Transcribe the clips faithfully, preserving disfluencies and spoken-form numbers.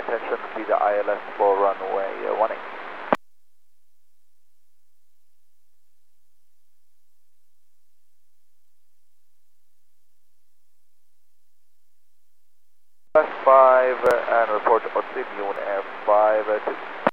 attention to the I L S for runway one eight. F five and report to Simeon F five two.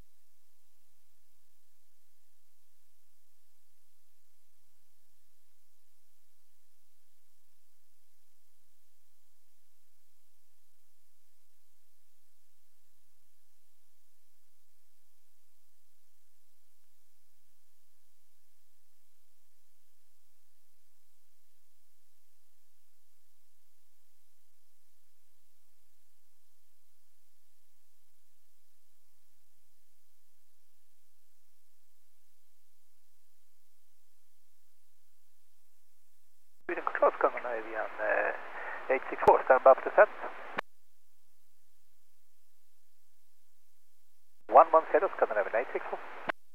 Sweden Control Scandinavian uh, eight six four, stand by for descent. one one zero Scandinavian eight six four.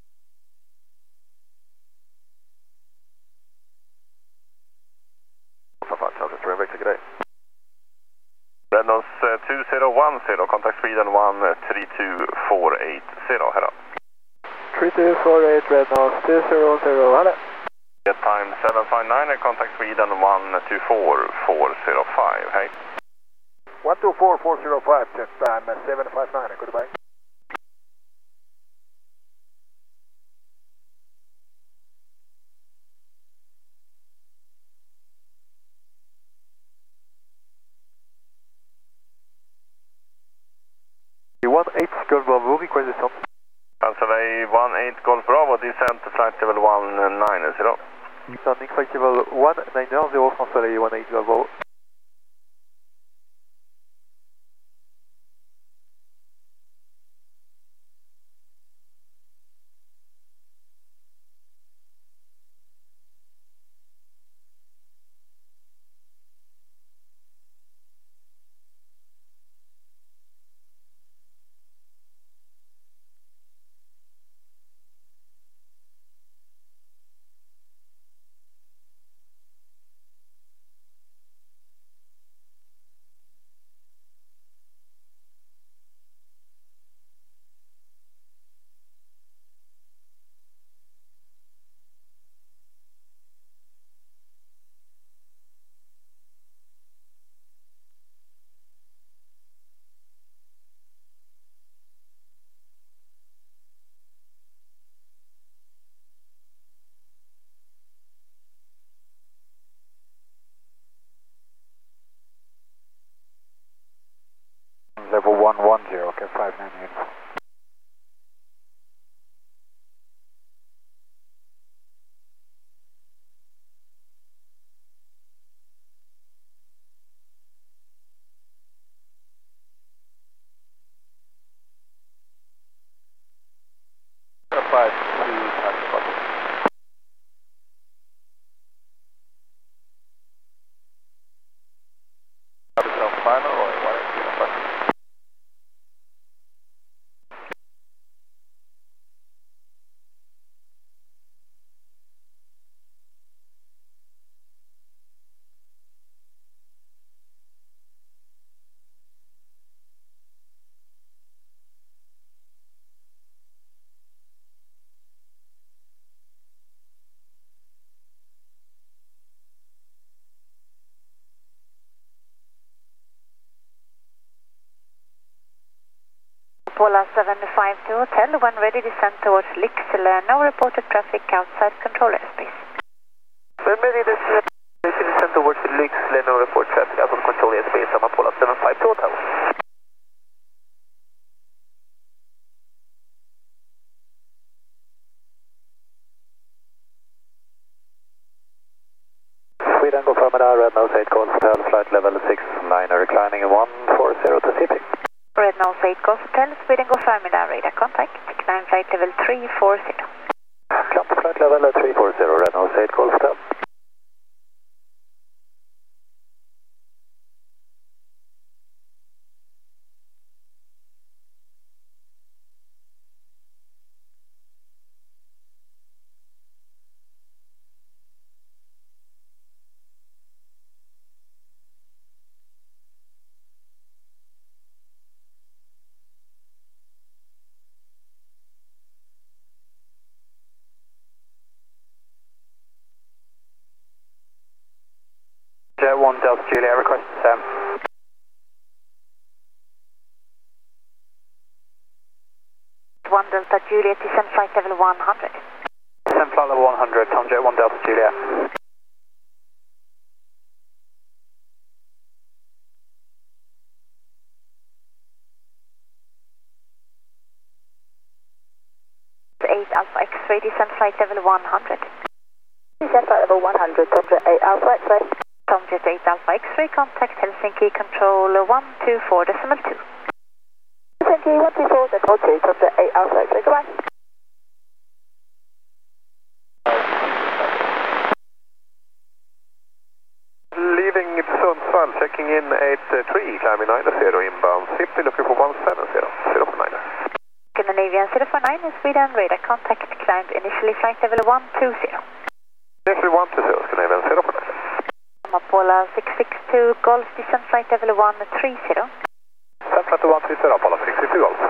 Reynolds uh, two zero one zero, contact Sweden one three two four eight zero, hello. three two four eight Reynolds two zero zero, hello. Get time seven five nine, contact Sweden one two four four zero five, hey. one two four four zero five, jet time seven five nine, goodbye. one eight Golf Bravo, request descent. Survey one eight Golf Bravo, descent to flight level one nine zero. Landing flight level one nine zero, transfer one eight Golf Bravo. Level one one zero, okay, five nine eight. five two, final or one eight zero five? Pola seven five two Hotel, when ready descend towards Lycksele, no reported traffic outside control airspace. When ready descend towards Lycksele, no report traffic outside control airspace, I'm Pola seven five two Hotel. Sweden Golf Armada, Red Nose eight Golf Hotel, flight level six, liner reclining one four zero to C P. Red Nose eight Golf Hotel, Sweden Golf Armada, radar contact, decline flight level three four zero. Climb to flight level three four zero, Red Nose eight Golf Hotel. Juliet, descend flight level one hundred. Descend flight level one hundred, Tomjet one Delta Juliet. eight Alpha X-ray, descend flight level one hundred. Descend flight level one hundred, Tomjet eight Alpha X-ray. Tomjet eight Alpha X-ray, contact Helsinki control one two four decimal two. Helsinki one two four decimal two, Tomjet eight Alpha X-ray, goodbye. Leaving Sundsvall, checking in eight three, climbing nine zero, inbound, simply looking for one seven zero, zero four nine. Scandinavian zero four nine in Sweden, radar contact, climbed initially flight level one two zero. Initially one two zero, Scandinavian zero four nine. Apollo six six two, Golf, descend flight level one three zero. Descend flight level one three zero, Apollo six six two, Golf.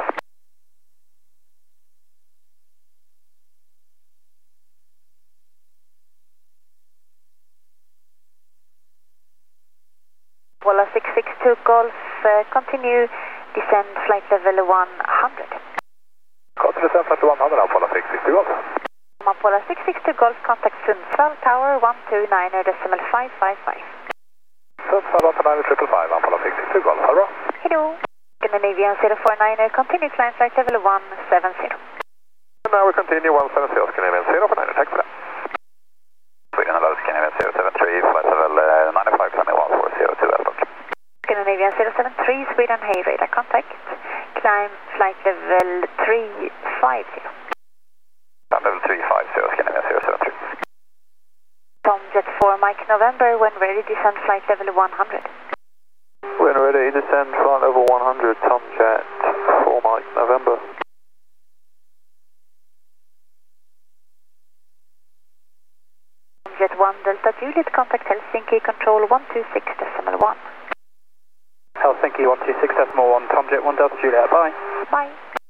Apollo six six two, Golf, uh, continue, descend flight level one hundred. Continue descend flight level one hundred, Apollo six six two, Golf. Apollo six six two, Golf, contact Sundsvall, tower one two nine decimal five five five. Sundsvall one two nine triple five, Apollo six six two, Golf, hello. Hello. Scandinavian zero four nine, continue climb flight level one seven zero. And now we continue one seven zero, Scandinavian zero four nine, thanks for that. Sweden, hello, Scandinavian zero seven three, flight level uh, ninety-five, climbing one four zero two, Alpha. Scandinavian zero seven three, Sweden, hey, radar contact, climb flight level three five zero. Climb level three five zero, Scandinavian zero seven three. Tomjet four, Mike November, when ready, descend flight level one hundred. When ready, descend flight level one hundred, Tomjet four Mike November. Tomjet one Delta Juliet, contact Helsinki control one two six decimal one. Helsinki one two six decimal one, Tomjet one Delta Juliet, bye. Bye.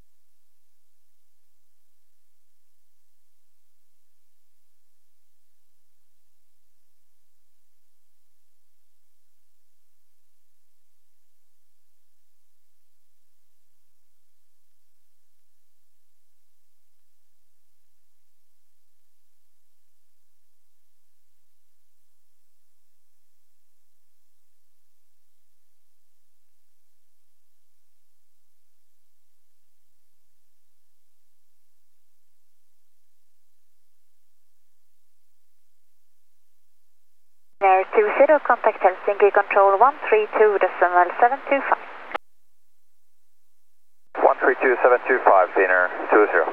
Air two zero, contact Helsinki control one three two decimal seven two five. one three two seven two five, Finnair two zero.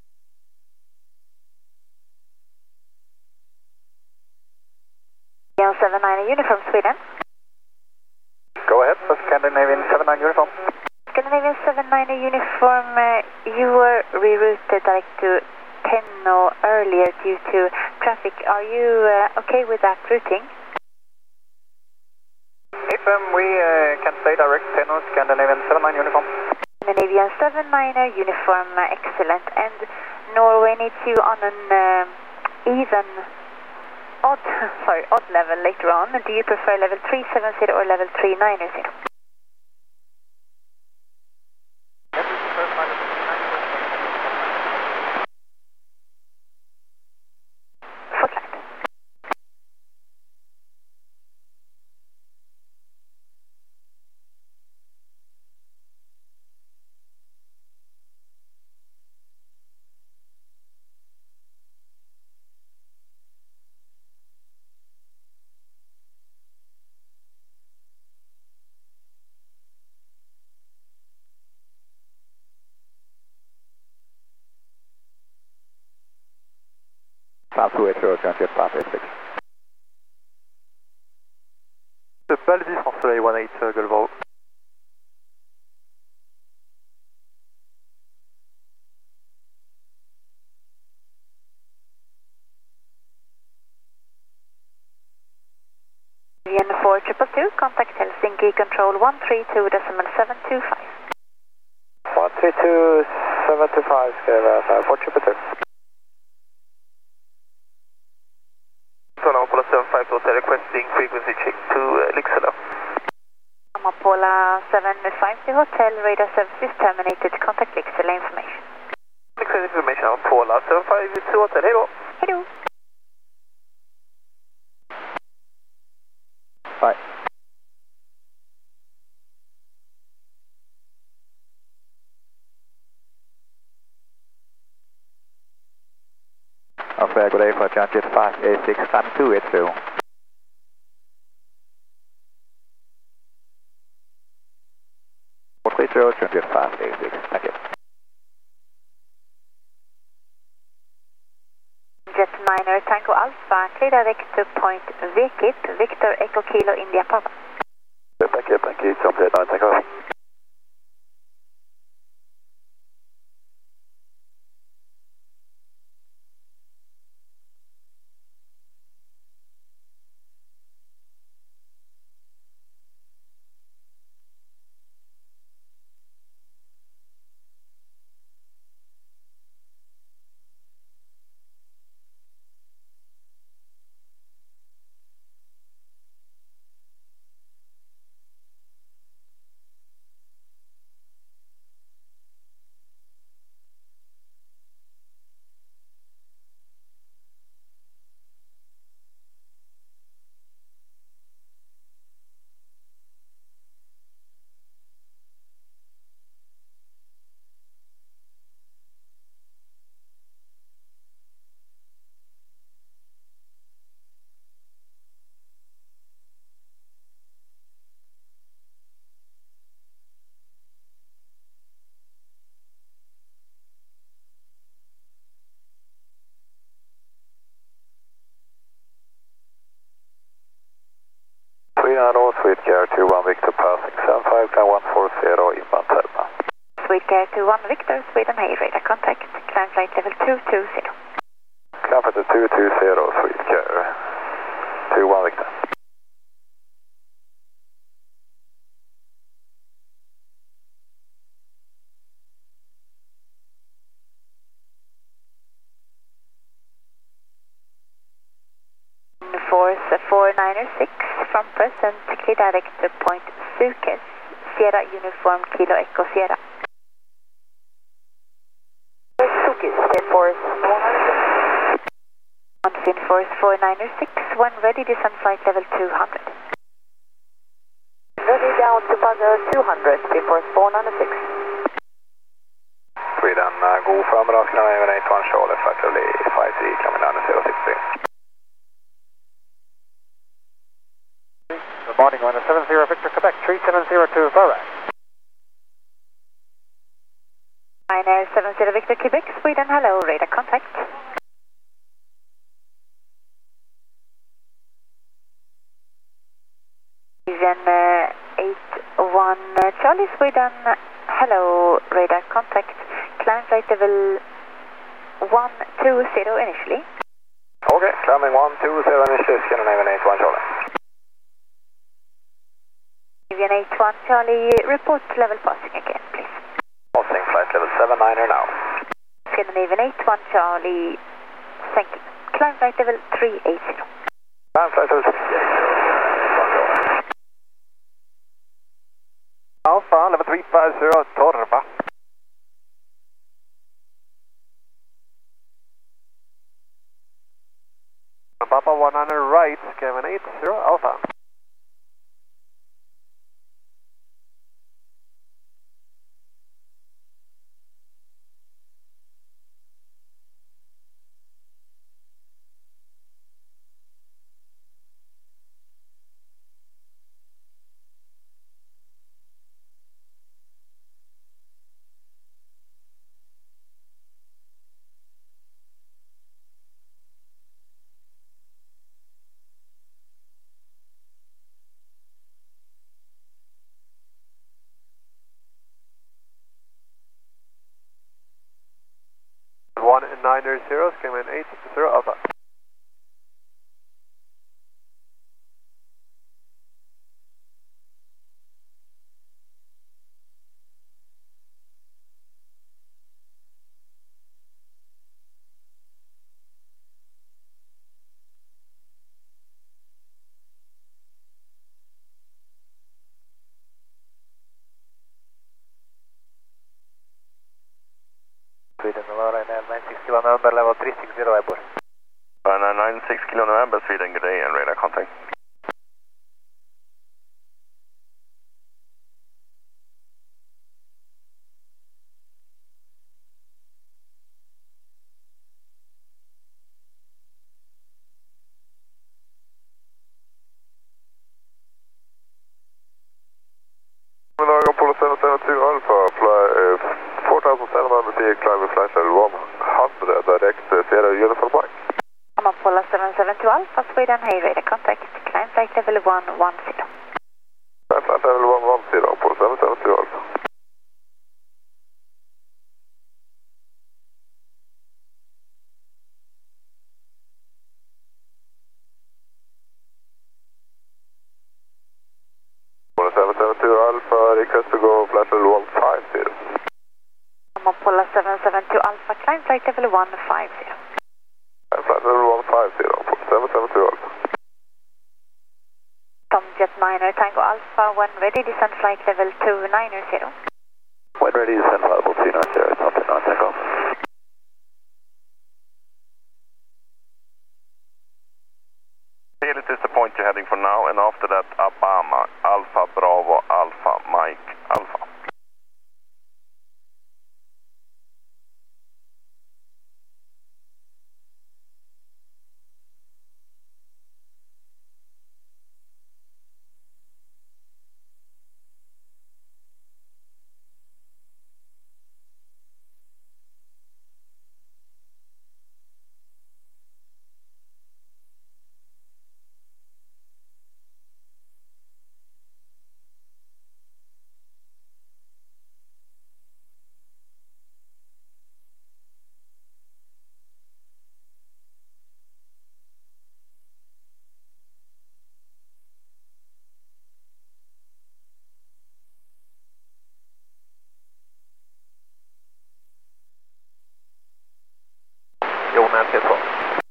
seven nine uniform Sweden. Go ahead, Scandinavian seven nine uniform. Scandinavian seven nine uniform, uh, you were rerouted direct to Tenno earlier due to traffic. Are you uh, okay with that routing? If um, we uh, can stay direct, Tenno, Scandinavian seven nine uniform. Scandinavian seven nine uniform, uh, excellent. And Norway needs you on an uh, even, odd, sorry, odd level later on. Do you prefer level three seven zero or level three nine zero? South two eight zero, Junket five eight six. De Bellevue, France Soleil one eight, uh, Golf. four two two two, contact Helsinki control one three two decimal seven two five. one three two seven two five, uh, four two two. Apollo seven five Hotel requesting frequency check to uh, Lycksele. Apollo seven five Hotel, radar services terminated, contact Lycksele information. credit information on Paula seven five two hotel, hej då. Hej då. Bye. Alpha, good day for John Jet five A six time two eight zero. four three zero, John Jet five A six, thank you. Jet niner Tango Alpha, clear direct to point V K I P, Victor Echo Kilo India Papa. Thank you, thank you, John Jet nine Tango. Sweetcar two one Victor passing seven five climb one four zero inbound Telma. Sweetcar two one Victor, Sweden Hay, radar contact, climb flight level two two zero. Climb flight two two zero, Sweetcar two one Victor. Force four niner six from present, clear direct to point Sucas, Sierra Uniform Kilo Echo Sierra. Sucas, Force four niner six. On Fin Force four niner six, when ready, descend flight level two hundred. Ready down to Buzzer two hundred, Force four niner six. Sweden, uh, god förmiddag, ska ni även eight one Charlie, flight level five three, coming down to zero six three. Good morning, one seven zero Victor Quebec, three seven zero two Vorak. Niner seven zero Victor Quebec, Sweden, hello, radar contact. Vision uh, eight one uh, Charlie, Sweden, hello, radar contact, climb flight level one two zero initially. Okay, climbing one two zero initially, scanning name eight one Charlie. Vision eight one Charlie, report level passing again, please. Passing flight level seven niner now. Scandinavian eight one Charlie, thank you. Climb flight level three eight zero. Climb flight level three eight zero. Alpha, level three five zero, Torva. Papa one hundred right, Kevin eight zero, Alpha. one niner zero, Skyman eight zero Alpha. Sweden, Alara You are November level three six zero airborne. nine nine six kilo November, Sweden, good day and radar contact. Apollo seven seven two Alpha, fly uh, four thousand seven hundred feet, climb flight level one hundred, direct uh, Sierra Uniform Mike. I'm Apollo seven seven two Alpha, Sweden, hey, radar contact, climb flight level one one zero. Climb flight level one one zero, Apollo seven seven two Alpha. Apollo seven seven two Alpha, request to go flight level one five zero. I'm Apollo seven seven two Alpha, climb flight level one five zero. Climb flight level one five zero, Apollo seven seven two Alpha. Tom Jet Niner Tango Alpha, when ready, descend flight level two nine zero. When ready, descend flight level two nine zero, Tom Jet Niner Tango. Helix is the point you're heading for now, and after that, Obama, Alpha, Bravo, Alpha, Mike, Alpha. Jonas T två.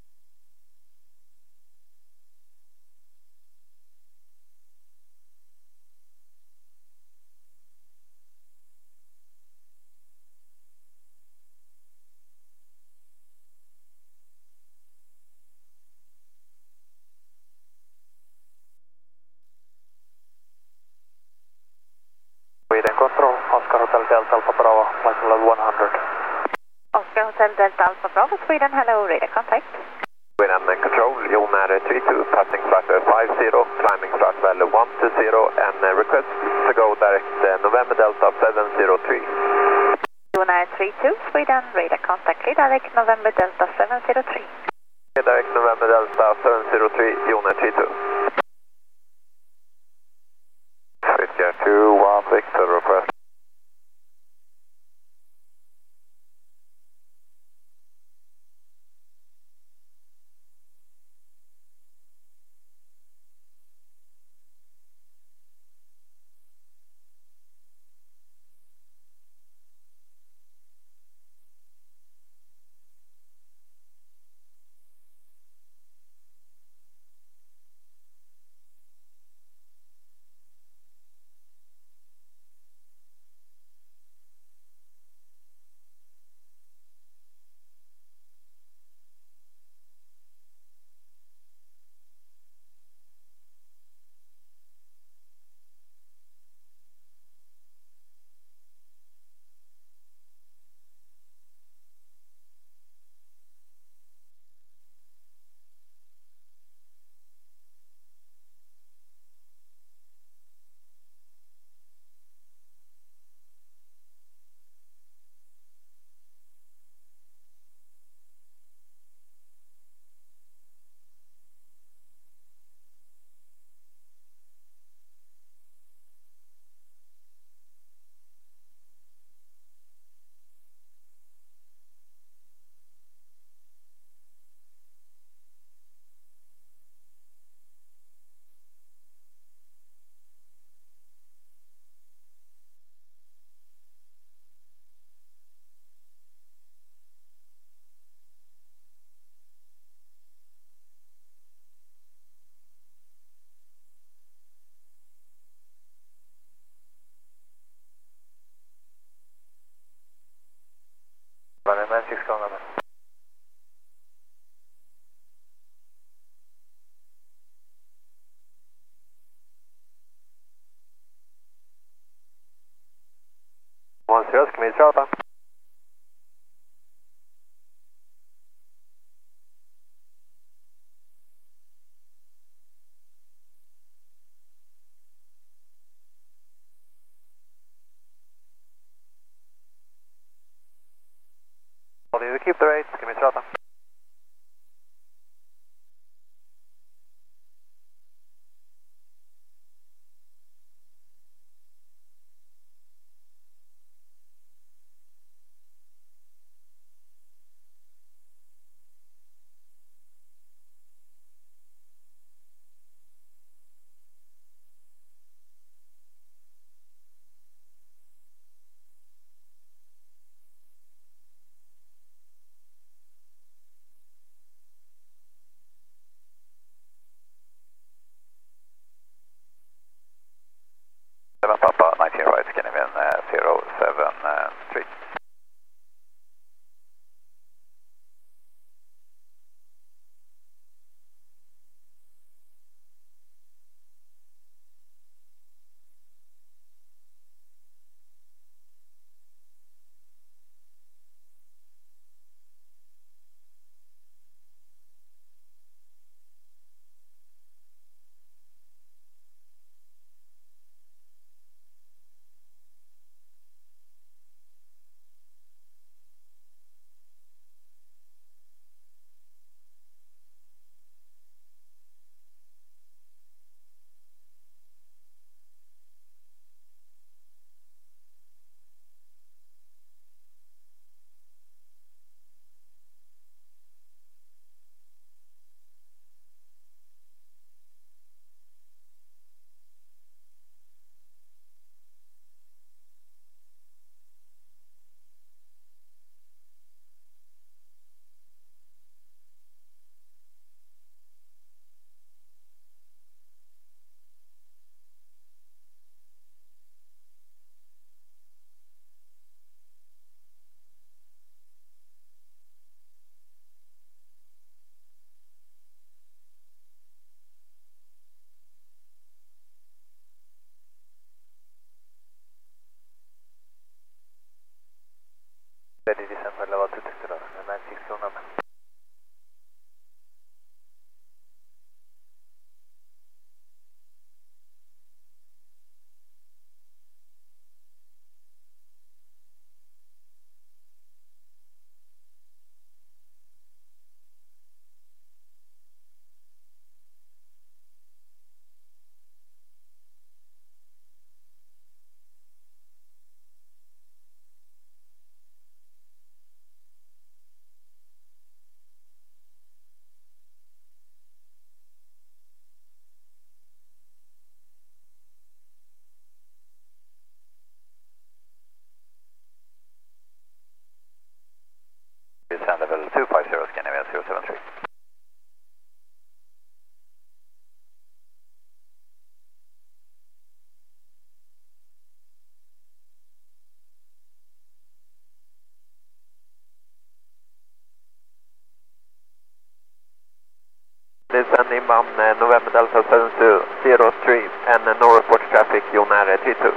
Sweden Control, Oscar Hotel Delta Alpha Bravo, flight level one hundred. Oscar Hotel Delta Alpha Bravo, Sweden, hello, radar contact. Sweden Control, Jonar three two, passing flight level five zero, climbing flight level one two zero, and uh, request to go direct uh, November Delta seven zero three. Jonar three two, Sweden, radar contact, redirect November Delta seven zero three. Direct November Delta seven zero three, Jonar three two. Victor two one Victor, request. nine nine six November. Charta. You keep the rates, give me Charta. seven Papa, nineteen right, Scandinavian uh, zero seven three. Ready December level two six zero, nine six zero number. Descend level two five zero, Scandinavian zero seven three. Descend inbound uh, November Delta seven zero three and uh, no report traffic, Jonair three two.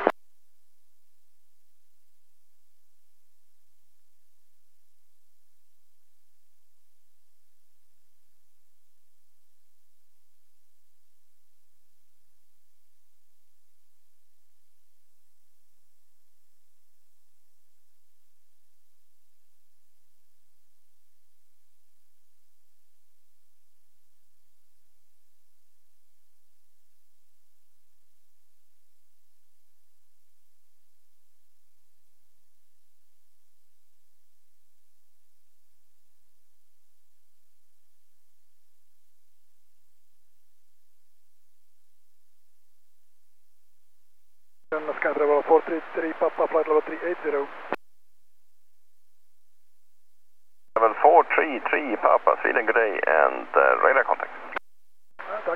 Sky Travel four three three, Papa flight level three eight zero. Level four three three, Papa, Sweden Grey, and uh, radar contact. Ah, tack.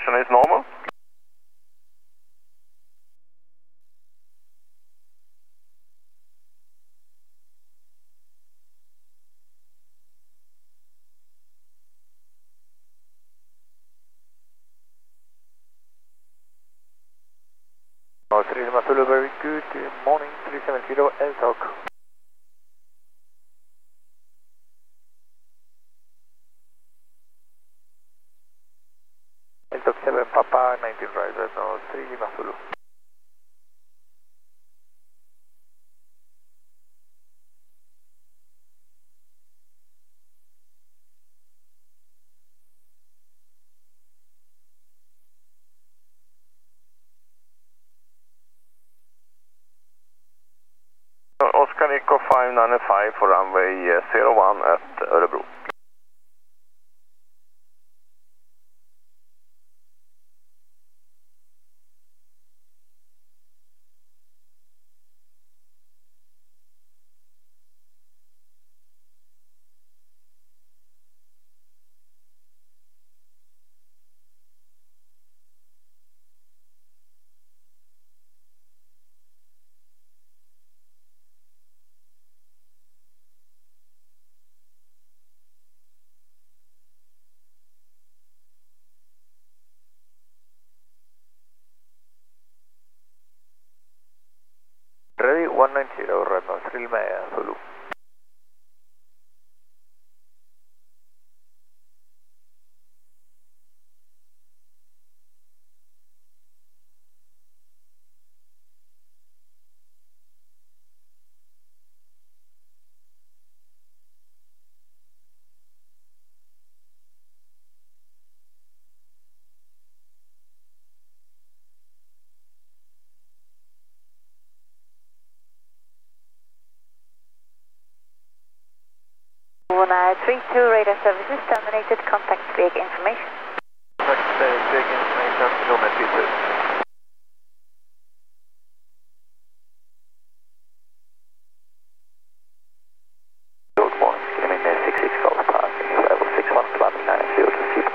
position is normal. Oh, three Lima Zulu, very good. Good morning, three seven zero L T O C. L T O C seven Papa, nineteen right, no, three Lima Zulu. Oscar Echo five nine five for runway zero one at Örebro. Ready, one nine zero, right now, three Lima Zulu. three two radar services terminated. Contact big information. Contact uh, big information, Loma three two. Good morning, skimming uh, six six Golf passing level six one, climbing nine zero to Sweden.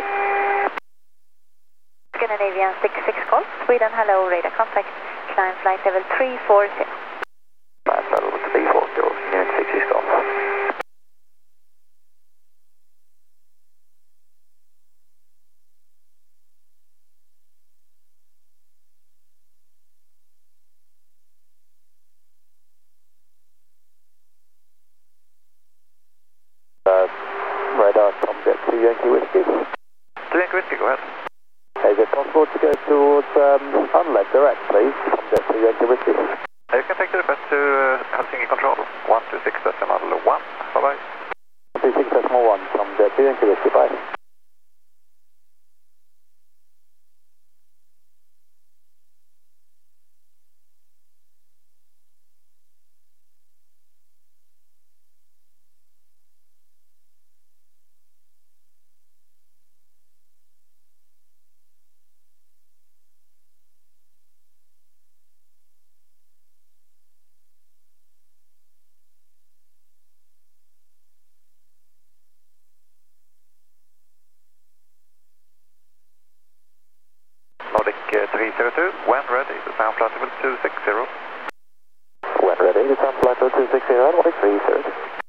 Scandinavian six six Golf, Sweden, hello, radar contact, climb flight level three four zero. Climb level three four zero, skimming six six Golf. Radar, Tomjet to Yankee Whiskey. To Yankee Whiskey, go ahead. Is it possible to go towards um, unled direct, please? Tomjet to Yankee Whiskey. Uh, you can take the request to uh, Helsinki Control, one two six decimal one, bye bye. one two six decimal one, Tomjet to Yankee Whiskey, bye. Nordic uh, three zero two, when ready, the sound flight level two six zero. When ready, the sound flight level two six zero, Nordic three zero two.